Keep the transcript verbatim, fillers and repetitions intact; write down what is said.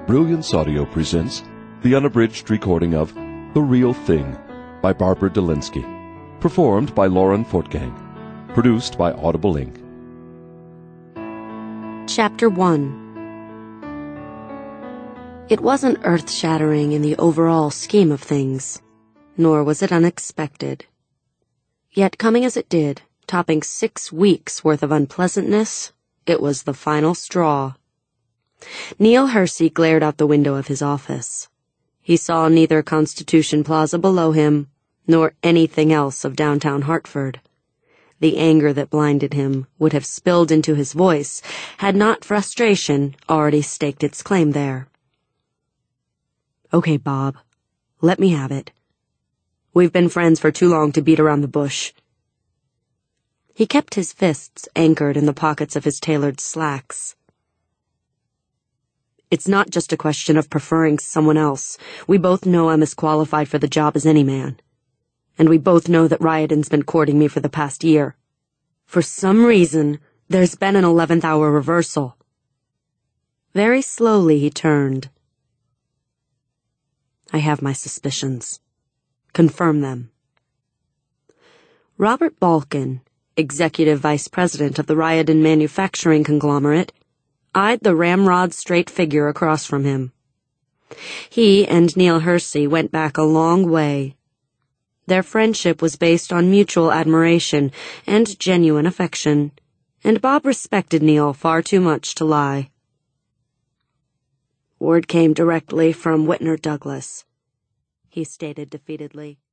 Brilliance Audio presents the unabridged recording of The Real Thing by Barbara Delinsky, performed by Lauren Fortgang, produced by Audible Incorporated. Chapter one. It wasn't earth-shattering in the overall scheme of things, nor was it unexpected. Yet coming as it did, topping six weeks' worth of unpleasantness, it was the final straw. Neil Hersey glared out the window of his office. He saw neither Constitution Plaza below him, nor anything else of downtown Hartford. The anger that blinded him would have spilled into his voice had not frustration already staked its claim there. Okay, Bob, let me have it. We've been friends for too long to beat around the bush. He kept his fists anchored in the pockets of his tailored slacks. It's not just a question of preferring someone else. We both know I'm as qualified for the job as any man. And we both know that Riordan's been courting me for the past year. For some reason, there's been an eleventh hour reversal. Very slowly he turned. I have my suspicions. Confirm them. Robert Balkin, executive vice president of the Riordan manufacturing conglomerate, eyed the ramrod-straight figure across from him. He and Neil Hersey went back a long way. Their friendship was based on mutual admiration and genuine affection, and Bob respected Neil far too much to lie. Word came directly from Whitner Douglas, he stated defeatedly.